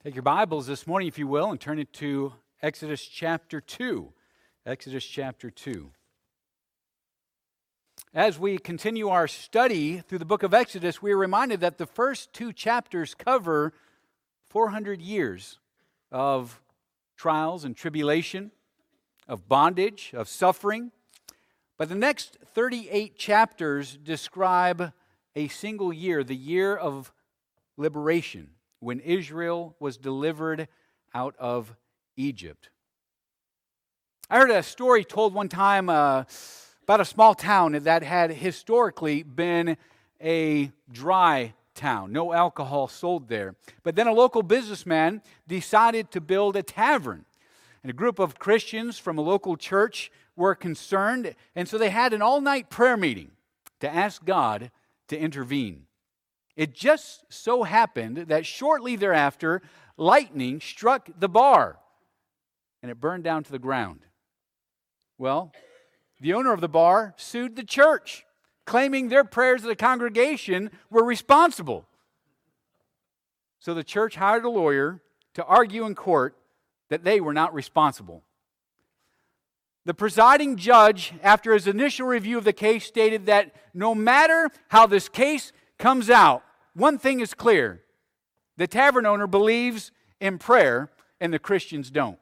Take your Bibles this morning, if you will, and turn it to Exodus chapter 2. Exodus chapter 2. As we continue our study through the book of Exodus, we are reminded that the first two chapters cover 400 years of trials and tribulation, of bondage, of suffering. But the next 38 chapters describe a single year, the year of liberation, when Israel was delivered out of Egypt. I heard a story told one time about a small town that had historically been a dry town. No alcohol sold there. But then a local businessman decided to build a tavern. And a group of Christians from a local church were concerned, and so they had an all-night prayer meeting to ask God to intervene. It just so happened that shortly thereafter, lightning struck the bar, and it burned down to the ground. Well, the owner of the bar sued the church, claiming their prayers of the congregation were responsible. So the church hired a lawyer to argue in court that they were not responsible. The presiding judge, after his initial review of the case, stated that no matter how this case comes out, one thing is clear: the tavern owner believes in prayer and the Christians don't.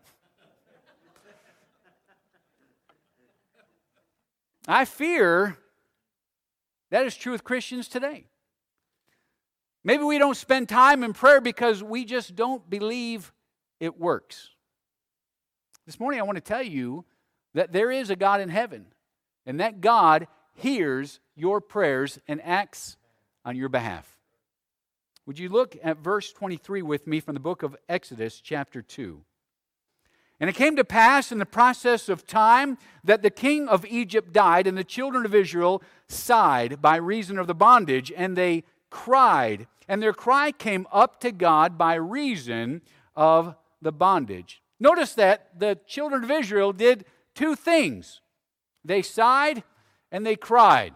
I fear that is true with Christians today. Maybe we don't spend time in prayer because we just don't believe it works. This morning I want to tell you that there is a God in heaven, and that God hears your prayers and acts on your behalf. Would you look at verse 23 with me from the book of Exodus chapter 2? And it came to pass in the process of time that the king of Egypt died, and the children of Israel sighed by reason of the bondage, and they cried. And their cry came up to God by reason of the bondage. Notice that the children of Israel did two things. They sighed and they cried.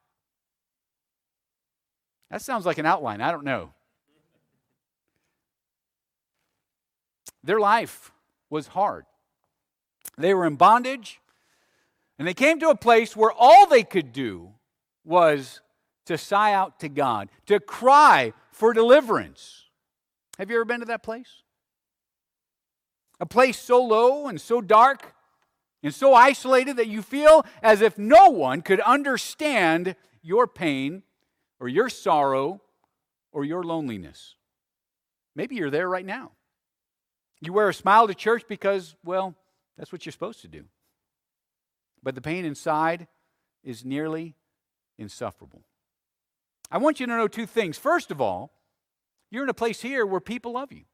That sounds like an outline. I don't know. Their life was hard. They were in bondage, and they came to a place where all they could do was to sigh out to God, to cry for deliverance. Have you ever been to that place? A place so low and so dark and so isolated that you feel as if no one could understand your pain or your sorrow or your loneliness. Maybe you're there right now. You wear a smile to church because, well, that's what you're supposed to do. But the pain inside is nearly insufferable. I want you to know two things. First of all, you're in a place here where people love you.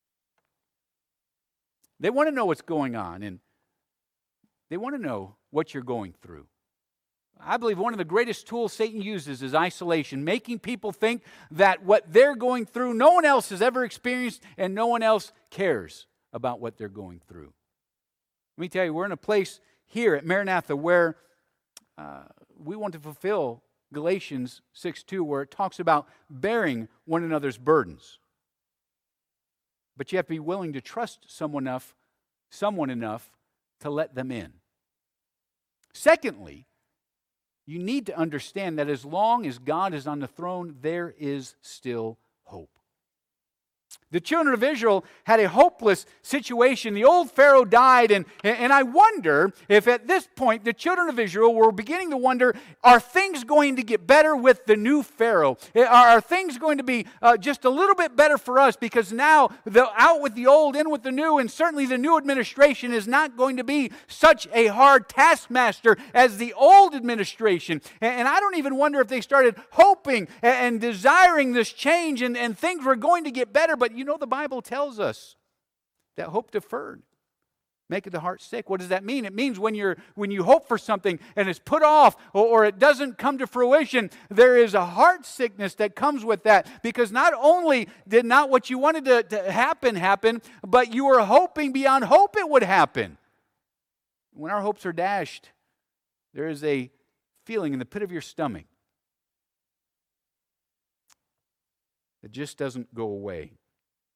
They want to know what's going on, and they want to know what you're going through. I believe one of the greatest tools Satan uses is isolation, making people think that what they're going through, no one else has ever experienced, and no one else cares about what they're going through. Let me tell you, we're in a place here at Maranatha where we want to fulfill Galatians 6:2, where it talks about bearing one another's burdens. But you have to be willing to trust someone enough to let them in. Secondly, you need to understand that as long as God is on the throne, there is still hope. The children of Israel had a hopeless situation. The old Pharaoh died, and I wonder if at this point the children of Israel were beginning to wonder, are things going to get better with the new Pharaoh? Are things going to be just a little bit better for us? Because now, out with the old, in with the new, and certainly the new administration is not going to be such a hard taskmaster as the old administration. And I don't even wonder if they started hoping and desiring this change, and things were going to get better. But you know, the Bible tells us that hope deferred maketh the heart sick. What does that mean? It means when you hope for something and it's put off or it doesn't come to fruition, there is a heart sickness that comes with that, because not only did not what you wanted to happen, but you were hoping beyond hope it would happen. When our hopes are dashed, there is a feeling in the pit of your stomach that just doesn't go away.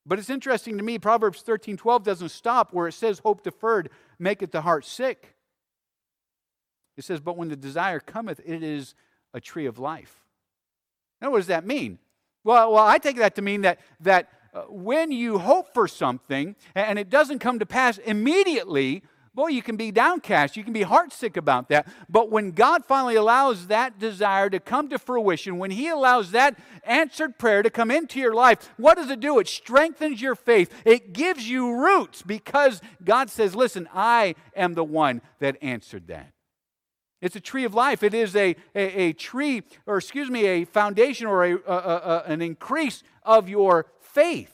But it's interesting to me, Proverbs 13:12 doesn't stop where it says, hope deferred maketh the heart sick. It says, but when the desire cometh, it is a tree of life. Now, what does that mean? Well, I take that to mean that when you hope for something and it doesn't come to pass immediately, boy, you can be downcast. You can be heartsick about that. But when God finally allows that desire to come to fruition, when He allows that answered prayer to come into your life, what does it do? It strengthens your faith. It gives you roots because God says, listen, I am the one that answered that. It's a tree of life. It is a tree, or excuse me, a foundation or an increase of your faith.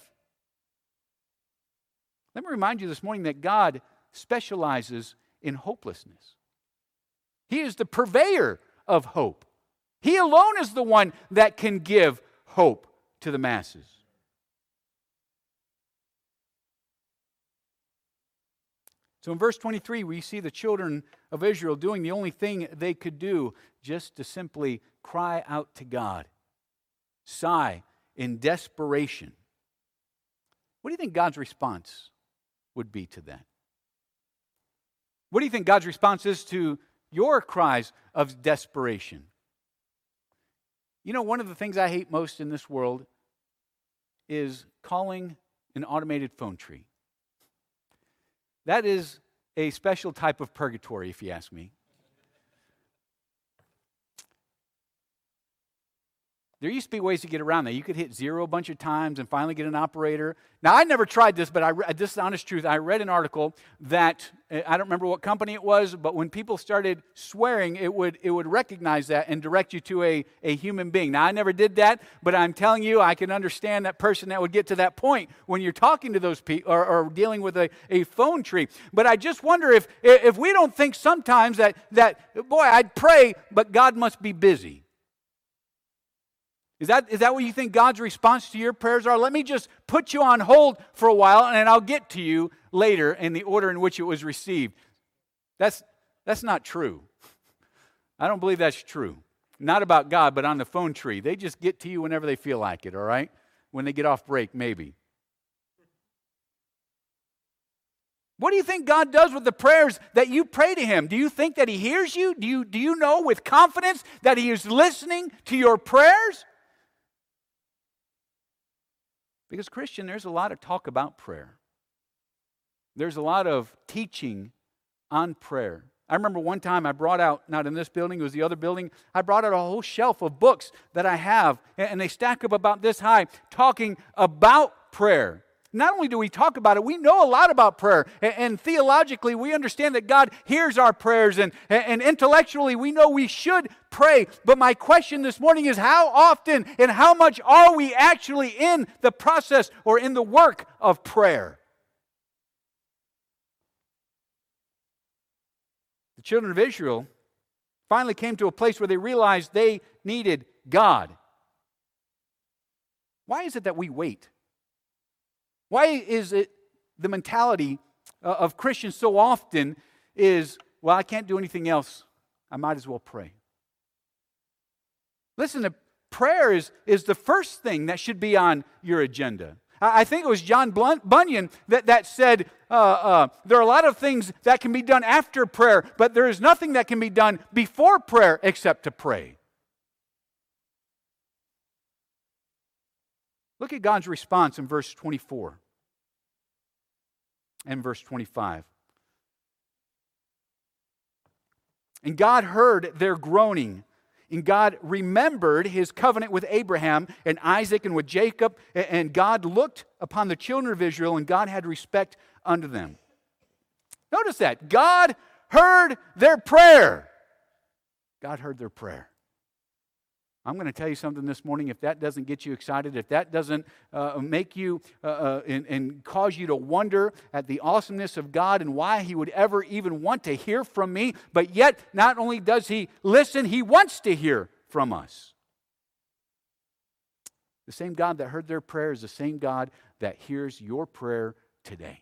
Let me remind you this morning that God specializes in hopelessness. He is the purveyor of hope. He alone is the one that can give hope to the masses. So in verse 23, we see the children of Israel doing the only thing they could do, just to simply cry out to God, sigh in desperation. What do you think God's response would be to that? What do you think God's response is to your cries of desperation? You know, one of the things I hate most in this world is calling an automated phone tree. That is a special type of purgatory, if you ask me. There used to be ways to get around that. You could hit 0 a bunch of times and finally get an operator. Now, I never tried this, but this is the honest truth. I read an article that, I don't remember what company it was, but when people started swearing, it would recognize that and direct you to a human being. Now, I never did that, but I'm telling you, I can understand that person that would get to that point when you're talking to those people or dealing with a phone tree. But I just wonder if we don't think sometimes that, boy, I'd pray, but God must be busy. Is that what you think God's response to your prayers are? Let me just put you on hold for a while, and I'll get to you later in the order in which it was received. That's not true. I don't believe that's true. Not about God, but on the phone tree. They just get to you whenever they feel like it, all right? When they get off break, maybe. What do you think God does with the prayers that you pray to Him? Do you think that He hears you? Do you know with confidence that He is listening to your prayers? Because, Christian, there's a lot of talk about prayer. There's a lot of teaching on prayer. I remember one time I brought out, not in this building, it was the other building, I brought out a whole shelf of books that I have, and they stack up about this high, talking about prayer. Not only do we talk about it, we know a lot about prayer. And theologically, we understand that God hears our prayers. And intellectually, we know we should pray. But my question this morning is, how often and how much are we actually in the process or in the work of prayer? The children of Israel finally came to a place where they realized they needed God. Why is it that we wait? Why is it the mentality of Christians so often is, well, I can't do anything else, I might as well pray? Listen, prayer is the first thing that should be on your agenda. I think it was John Bunyan that said, there are a lot of things that can be done after prayer, but there is nothing that can be done before prayer except to pray. Look at God's response in verse 24 and verse 25. And God heard their groaning, and God remembered His covenant with Abraham and Isaac and with Jacob, and God looked upon the children of Israel, and God had respect unto them. Notice that. God heard their prayer. God heard their prayer. I'm going to tell you something this morning. If that doesn't get you excited, if that doesn't make you and cause you to wonder at the awesomeness of God and why He would ever even want to hear from me, but yet not only does He listen, He wants to hear from us. The same God that heard their prayer is the same God that hears your prayer today.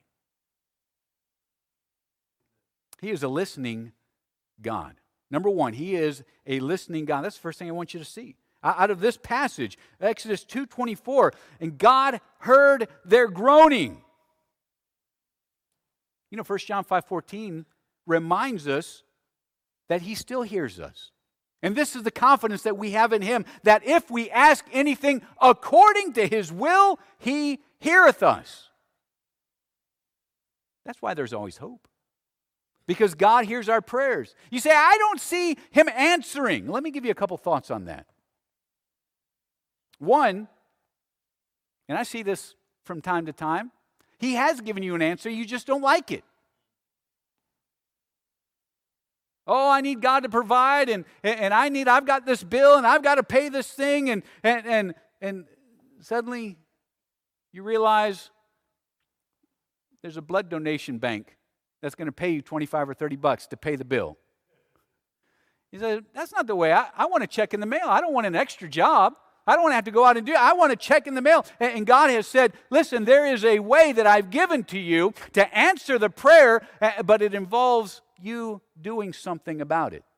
He is a listening God. Number one, He is a listening God. That's the first thing I want you to see. out of this passage, Exodus 2:24, and God heard their groaning. You know, 1 John 5:14 reminds us that he still hears us. And this is the confidence that we have in him, that if we ask anything according to his will, he heareth us. That's why there's always hope. Because God hears our prayers. You say, I don't see him answering. Let me give you a couple thoughts on that. One, and I see this from time to time, he has given you an answer, you just don't like it. Oh, I need God to provide, and I've got this bill, and I've got to pay this thing, and suddenly you realize there's a blood donation bank that's going to pay you $25 or $30 to pay the bill. You say, that's not the way. I want a check in the mail. I don't want an extra job. I don't want to have to go out and do it. I want a check in the mail. And God has said, listen, there is a way that I've given to you to answer the prayer, but it involves you doing something about it.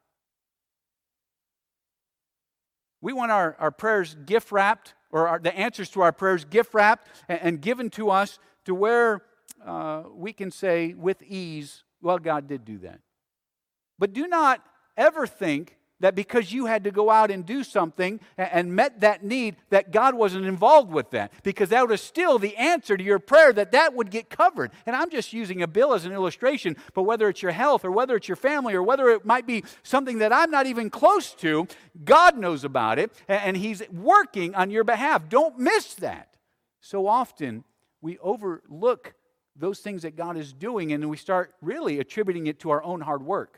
We want our prayers gift wrapped, or the answers to our prayers gift wrapped and given to us to where we can say with ease, well, God did do that. But do not ever think that because you had to go out and do something and met that need, that God wasn't involved with that. Because that was still the answer to your prayer, that would get covered. And I'm just using a bill as an illustration, but whether it's your health or whether it's your family or whether it might be something that I'm not even close to, God knows about it and he's working on your behalf. Don't miss that. So often we overlook those things that God is doing and we start really attributing it to our own hard work.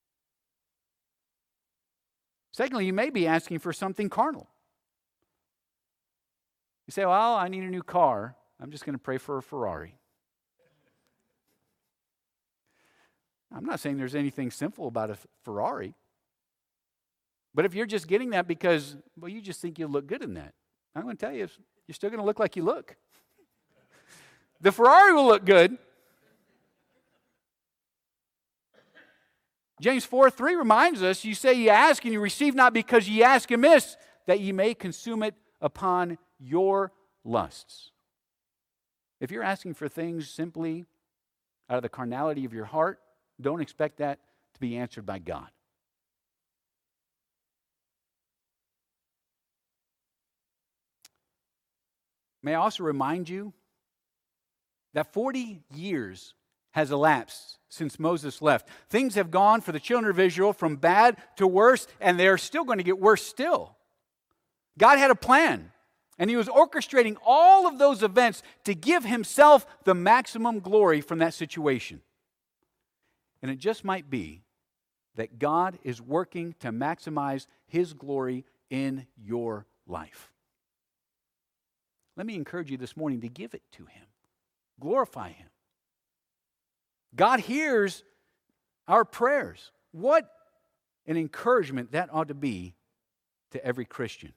Secondly, you may be asking for something carnal. You say, well, I need a new car. I'm just going to pray for a Ferrari. I'm not saying there's anything sinful about a Ferrari. But if you're just getting that because, well, you just think you'll look good in that, I'm going to tell you, you're still going to look like you look. The Ferrari will look good. James 4:3 reminds us, you say you ask and you receive not because ye ask amiss, that ye may consume it upon your lusts. If you're asking for things simply out of the carnality of your heart, don't expect that to be answered by God. May I also remind you that 40 years has elapsed since Moses left. Things have gone for the children of Israel from bad to worse, and they're still going to get worse still. God had a plan, and he was orchestrating all of those events to give himself the maximum glory from that situation. And it just might be that God is working to maximize his glory in your life. Let me encourage you this morning to give it to him. Glorify him. God hears our prayers. What an encouragement that ought to be to every Christian.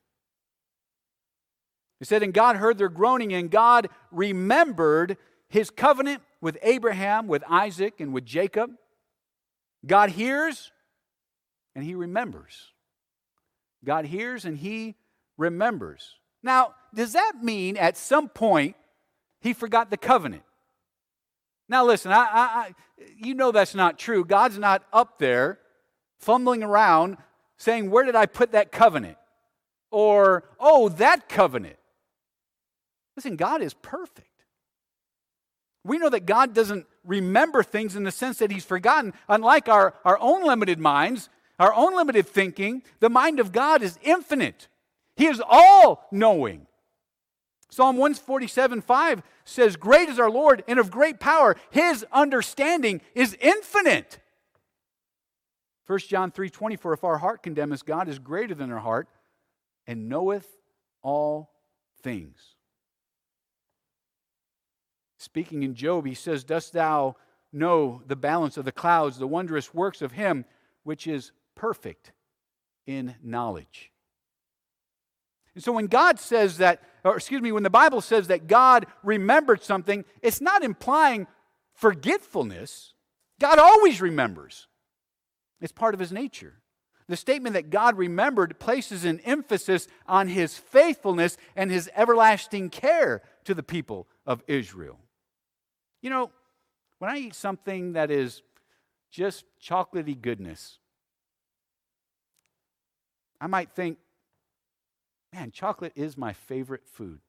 It said, and God heard their groaning, and God remembered his covenant with Abraham, with Isaac, and with Jacob. God hears, and he remembers. God hears, and he remembers. Now, does that mean at some point he forgot the covenant? Now listen, you know that's not true. God's not up there fumbling around saying, where did I put that covenant? Or, oh, that covenant. Listen, God is perfect. We know that God doesn't remember things in the sense that he's forgotten. Unlike our own limited minds, our own limited thinking, the mind of God is infinite. He is all-knowing. Psalm 147:5 says, great is our Lord and of great power. His understanding is infinite. 1 John 3:20, if our heart condemn us, God is greater than our heart and knoweth all things. Speaking in Job, he says, dost thou know the balance of the clouds, the wondrous works of him which is perfect in knowledge? And so when God says that, when the Bible says that God remembered something, it's not implying forgetfulness. God always remembers. It's part of his nature. The statement that God remembered places an emphasis on his faithfulness and his everlasting care to the people of Israel. You know, when I eat something that is just chocolatey goodness, I might think, man, chocolate is my favorite food.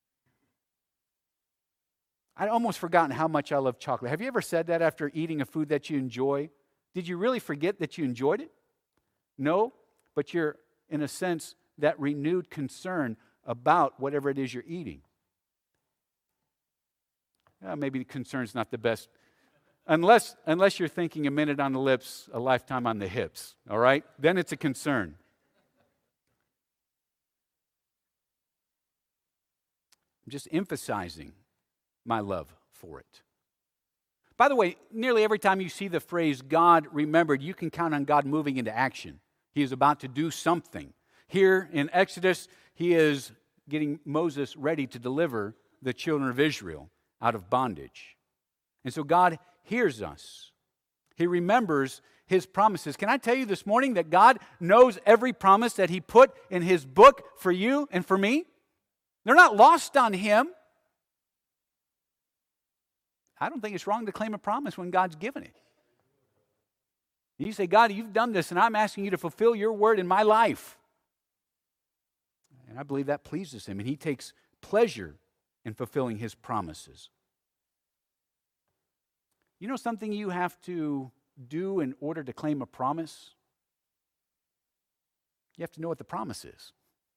I'd almost forgotten how much I love chocolate. Have you ever said that after eating a food that you enjoy? Did you really forget that you enjoyed it? No, but you're, in a sense, that renewed concern about whatever it is you're eating. Maybe the concern's not the best. Unless you're thinking a minute on the lips, a lifetime on the hips, all right? Then it's a concern. I'm just emphasizing my love for it. By the way, nearly every time you see the phrase God remembered, you can count on God moving into action. He is about to do something. Here in Exodus, he is getting Moses ready to deliver the children of Israel out of bondage. And so God hears us. He remembers his promises. Can I tell you this morning that God knows every promise that he put in his book for you and for me? They're not lost on him. I don't think it's wrong to claim a promise when God's given it. You say, God, you've done this, and I'm asking you to fulfill your word in my life. And I believe that pleases him, and he takes pleasure in fulfilling his promises. You know something you have to do in order to claim a promise? You have to know what the promise is.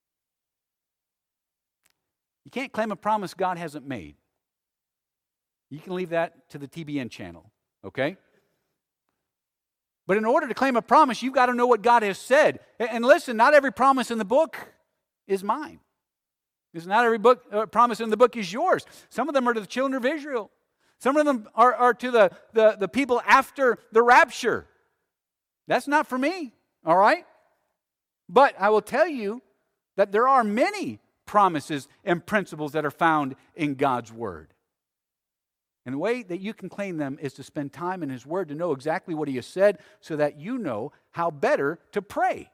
You can't claim a promise God hasn't made. You can leave that to the TBN channel, okay? But in order to claim a promise, you've got to know what God has said. And listen, not every promise in the book is mine. Because not every promise in the book is yours. Some of them are to the children of Israel. Some of them are to the people after the rapture. That's not for me, all right? But I will tell you that there are many promises and principles that are found in God's Word. And the way that you can claim them is to spend time in his word to know exactly what he has said so that you know how better to pray.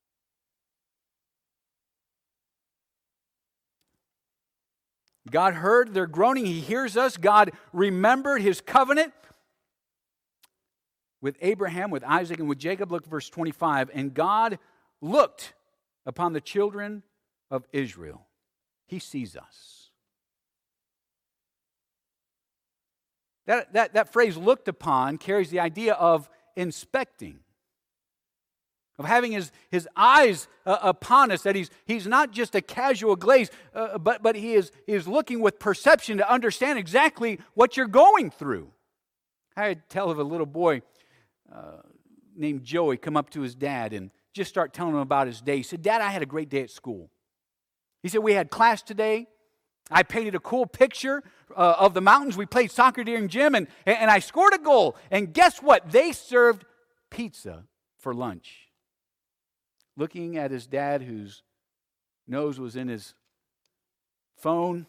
God heard their groaning. He hears us. God remembered his covenant with Abraham, with Isaac, and with Jacob. Look at verse 25. And God looked upon the children of Israel. He sees us. That phrase, looked upon, carries the idea of inspecting, of having his eyes upon us, that he's not just a casual gaze, but he is looking with perception to understand exactly what you're going through. I had to tell of a little boy named Joey come up to his dad and just start telling him about his day. He said, Dad, I had a great day at school. He said, we had class today. I painted a cool picture of the mountains. We played soccer during gym, and I scored a goal. And guess what? They served pizza for lunch. Looking at his dad, whose nose was in his phone,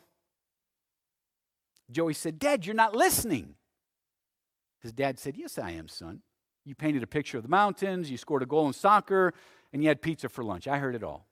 Joey said, Dad, you're not listening. His dad said, yes, I am, son. You painted a picture of the mountains, you scored a goal in soccer, and you had pizza for lunch. I heard it all.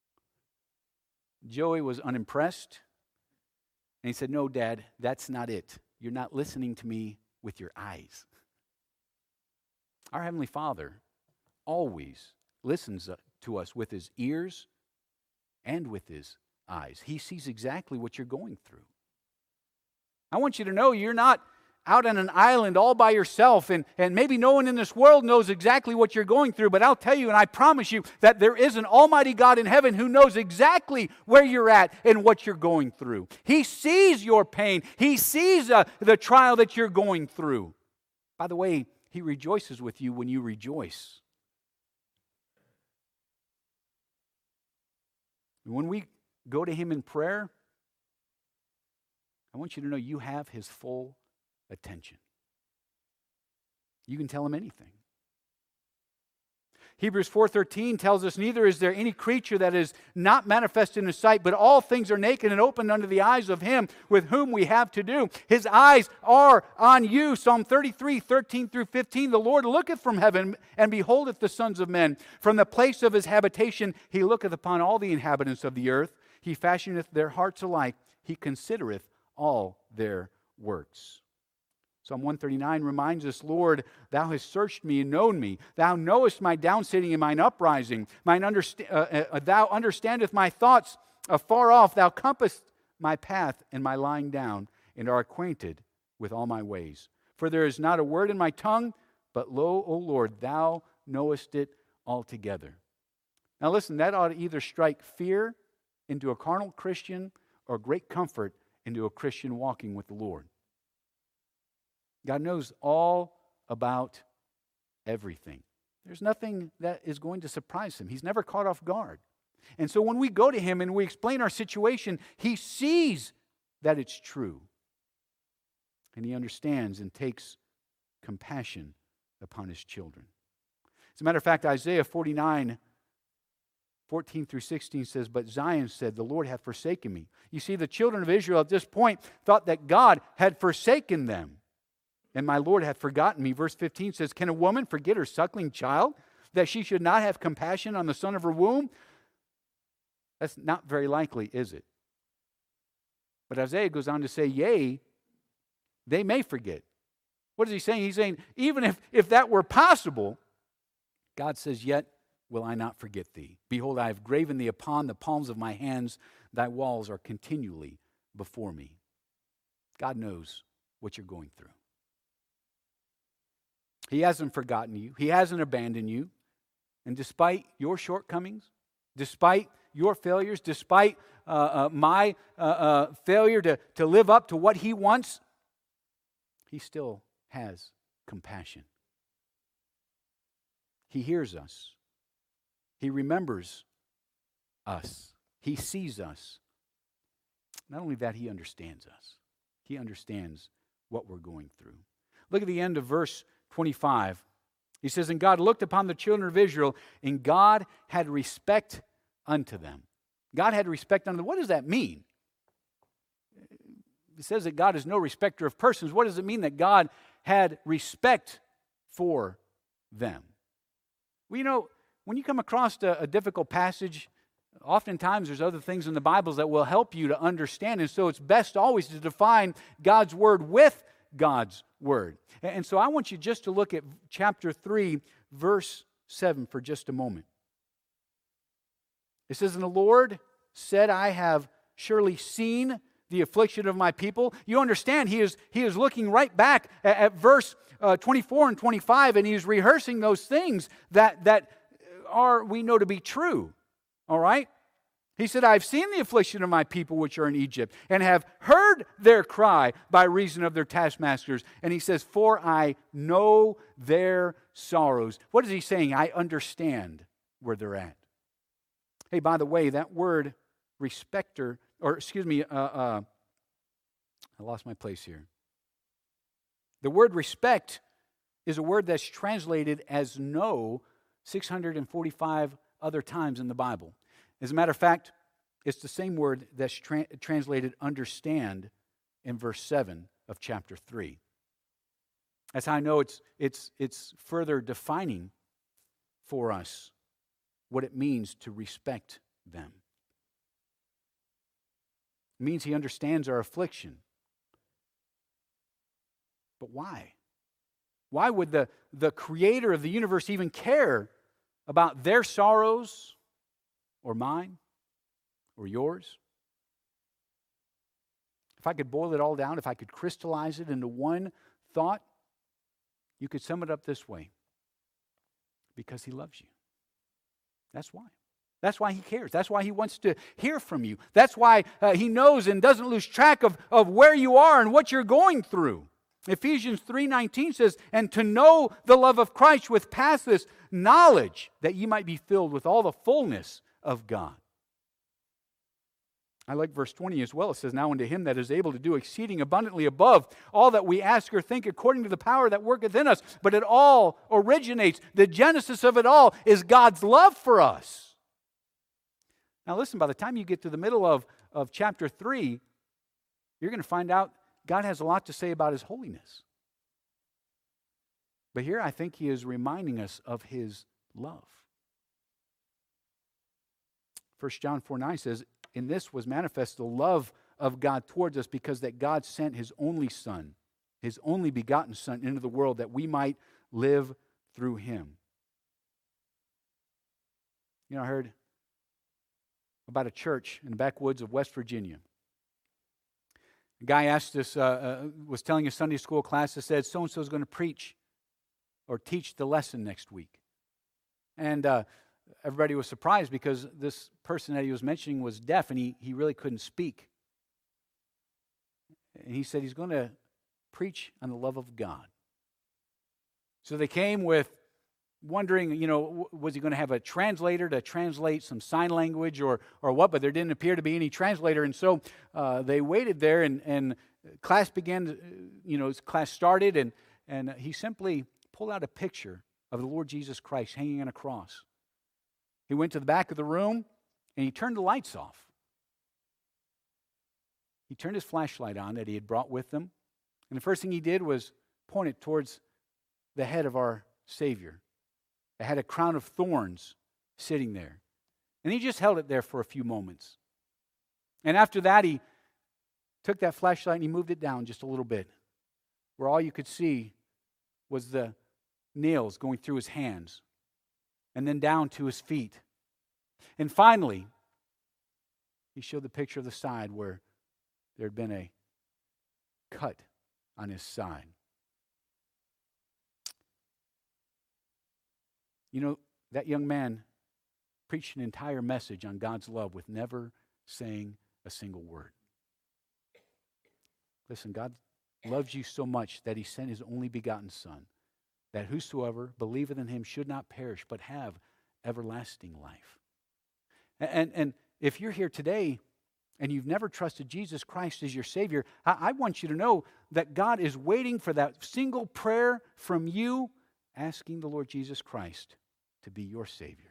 Joey was unimpressed. And he said, no, Dad, that's not it. You're not listening to me with your eyes. Our Heavenly Father always listens to us with his ears and with his eyes. He sees exactly what you're going through. I want you to know you're not out on an island all by yourself, and maybe no one in this world knows exactly what you're going through, but I'll tell you and I promise you that there is an almighty God in heaven who knows exactly where you're at and what you're going through. He sees your pain. He sees the trial that you're going through. By the way, he rejoices with you when you rejoice. When we go to him in prayer, I want you to know you have his full attention. You can tell him anything. Hebrews 4:13 tells us, neither is there any creature that is not manifest in his sight, but all things are naked and open unto the eyes of him with whom we have to do. His eyes are on you. Psalm 33:13 through 15. The Lord looketh from heaven and beholdeth the sons of men. From the place of his habitation he looketh upon all the inhabitants of the earth. He fashioneth their hearts alike. He considereth all their works. Psalm 139 reminds us, Lord, thou hast searched me and known me. Thou knowest my downsitting and mine uprising. Thou understandest my thoughts afar off. Thou compassest my path and my lying down, and art acquainted with all my ways. For there is not a word in my tongue, but lo, O Lord, thou knowest it altogether. Now listen, that ought to either strike fear into a carnal Christian or great comfort into a Christian walking with the Lord. God knows all about everything. There's nothing that is going to surprise him. He's never caught off guard. And so when we go to him and we explain our situation, he sees that it's true. And he understands and takes compassion upon his children. As a matter of fact, Isaiah 49:14 through 16 says, but Zion said, the Lord hath forsaken me. You see, the children of Israel at this point thought that God had forsaken them. And my Lord hath forgotten me. Verse 15 says, can a woman forget her suckling child, that she should not have compassion on the son of her womb? That's not very likely, is it? But Isaiah goes on to say, yea, they may forget. What is he saying? He's saying, even if that were possible, God says, yet will I not forget thee. Behold, I have graven thee upon the palms of my hands. Thy walls are continually before me. God knows what you're going through. He hasn't forgotten you. He hasn't abandoned you. And despite your shortcomings, despite your failures, despite my failure to live up to what he wants, he still has compassion. He hears us. He remembers us. He sees us. Not only that, he understands us. He understands what we're going through. Look at the end of verse 25. He says, and God looked upon the children of Israel, and God had respect unto them. God had respect unto them. What does that mean? It says that God is no respecter of persons. What does it mean that God had respect for them? Well, you know, when you come across a difficult passage, oftentimes there's other things in the Bible that will help you to understand. And so it's best always to define God's word with God's word. And so I want you just to look at chapter 3, verse 7 for just a moment. It says, and the Lord said, I have surely seen the affliction of my people. You understand, he is looking right back at verse 24 and 25, and he's rehearsing those things that are, we know to be true. All right? He said, I've seen the affliction of my people which are in Egypt, and have heard their cry by reason of their taskmasters. And he says, for I know their sorrows. What is he saying? I understand where they're at. Hey, by the way, that word respecter, I lost my place here. The word respect is a word that's translated as know 645 other times in the Bible. As a matter of fact, it's the same word that's translated understand in verse 7 of chapter 3. That's how I know it's further defining for us what it means to respect them. It means he understands our affliction. But why? Why would the creator of the universe even care about their sorrows or mine or yours? If I could boil it all down, if I could crystallize it into one thought, you could sum it up this way. Because he loves you. That's why. That's why he cares. That's why he wants to hear from you. That's why he knows and doesn't lose track of where you are and what you're going through. Ephesians 3:19 says, and to know the love of Christ which passeth knowledge, that ye might be filled with all the fullness of God. I like verse 20 as well. It says, now unto him that is able to do exceeding abundantly above all that we ask or think according to the power that worketh in us. But it all originates, the genesis of it all is God's love for us. Now listen, by the time you get to the middle of chapter 3, you're going to find out God has a lot to say about his holiness. But here I think he is reminding us of his love. 1 John 4:9 says, in this was manifest the love of God towards us, because that God sent his only Son, his only begotten Son, into the world that we might live through him. You know, I heard about a church in the backwoods of West Virginia. A guy asked us, was telling a Sunday school class that said, so-and-so is going to preach or teach the lesson next week. And everybody was surprised because this person that he was mentioning was deaf and he really couldn't speak. And he said he's going to preach on the love of God. So they came with wondering, was he going to have a translator to translate some sign language or what? But there didn't appear to be any translator. And so they waited there and class began, class started and he simply pulled out a picture of the Lord Jesus Christ hanging on a cross. He went to the back of the room and he turned the lights off. He turned his flashlight on that he had brought with him. And the first thing he did was point it towards the head of our Savior. It had a crown of thorns sitting there. And he just held it there for a few moments. And after that, he took that flashlight and he moved it down just a little bit, where all you could see was the nails going through his hands and then down to his feet. And finally, he showed the picture of the side where there had been a cut on his side. That young man preached an entire message on God's love with never saying a single word. Listen, God loves you so much that he sent his only begotten Son, that whosoever believeth in him should not perish, but have everlasting life. And if you're here today and you've never trusted Jesus Christ as your Savior, I want you to know that God is waiting for that single prayer from you, asking the Lord Jesus Christ to be your Savior.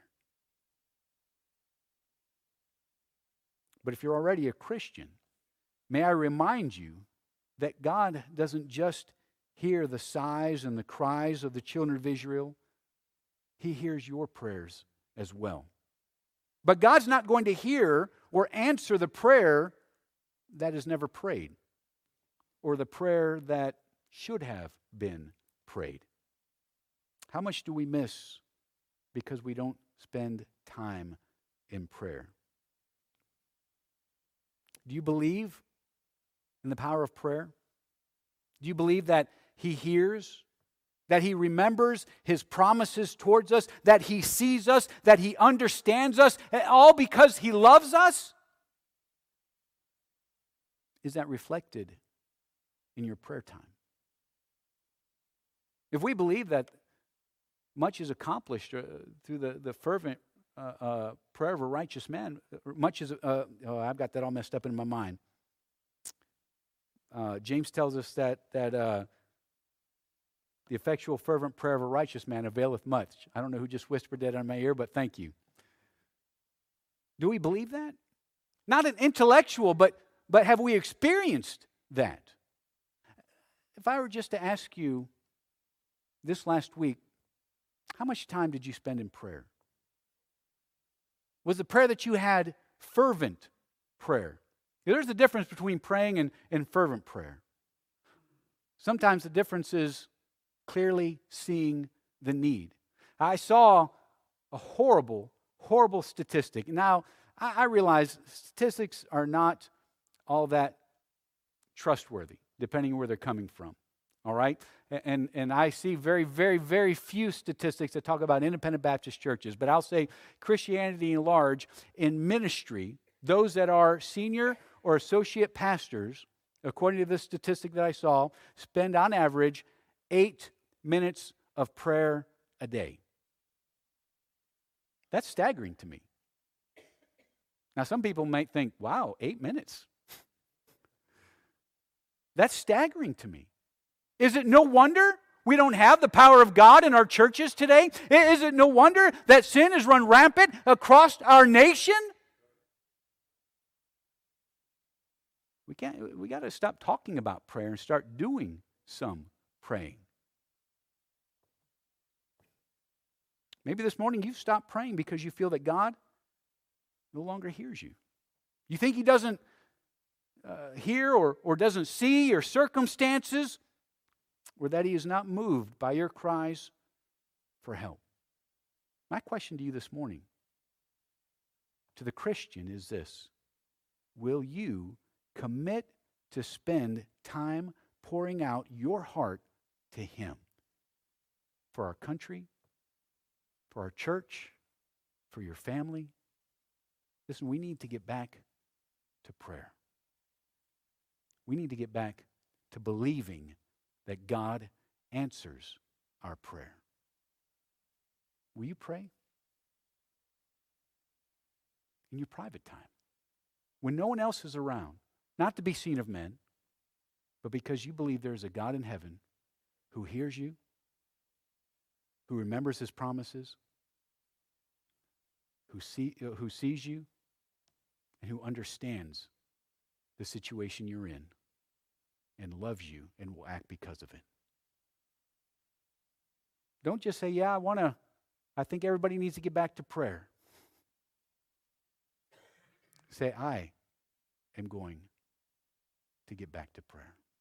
But if you're already a Christian, may I remind you that God doesn't just hear the sighs and the cries of the children of Israel. He hears your prayers as well. But God's not going to hear or answer the prayer that is never prayed, or the prayer that should have been prayed. How much do we miss because we don't spend time in prayer? Do you believe in the power of prayer? Do you believe that he hears, that he remembers his promises towards us, that he sees us, that he understands us, all because he loves us? Is that reflected in your prayer time? If we believe that much is accomplished through the fervent prayer of a righteous man, much is, I've got that all messed up in my mind. James tells us that the effectual fervent prayer of a righteous man availeth much. I don't know who just whispered that in my ear, but thank you. Do we believe that? Not an intellectual, but have we experienced that? If I were just to ask you this last week, how much time did you spend in prayer? Was the prayer that you had fervent prayer? There's a difference between praying and fervent prayer. Sometimes the difference is clearly seeing the need. I saw a horrible, horrible statistic. Now, I realize statistics are not all that trustworthy, depending on where they're coming from. All right? And I see very, very, very few statistics that talk about independent Baptist churches. But I'll say Christianity in large, in ministry, those that are senior or associate pastors, according to this statistic that I saw, spend on average 8 minutes of prayer a day. That's staggering to me. Now, some people might think, wow, 8 minutes. That's staggering to me. Is it no wonder we don't have the power of God in our churches today? Is it no wonder that sin has run rampant across our nation? We got to stop talking about prayer and start doing some praying. Maybe this morning you've stopped praying because you feel that God no longer hears you. You think He doesn't hear or doesn't see your circumstances, or that He is not moved by your cries for help. My question to you this morning, to the Christian, is this: will you commit to spend time pouring out your heart to Him? For our country, for our church, for your family. Listen, we need to get back to prayer. We need to get back to believing that God answers our prayer. Will you pray? In your private time, when no one else is around, not to be seen of men, but because you believe there is a God in heaven who hears you, who remembers His promises, who sees you, and who understands the situation you're in and loves you and will act because of it. Don't just say, yeah, I think everybody needs to get back to prayer. Say, I am going to get back to prayer.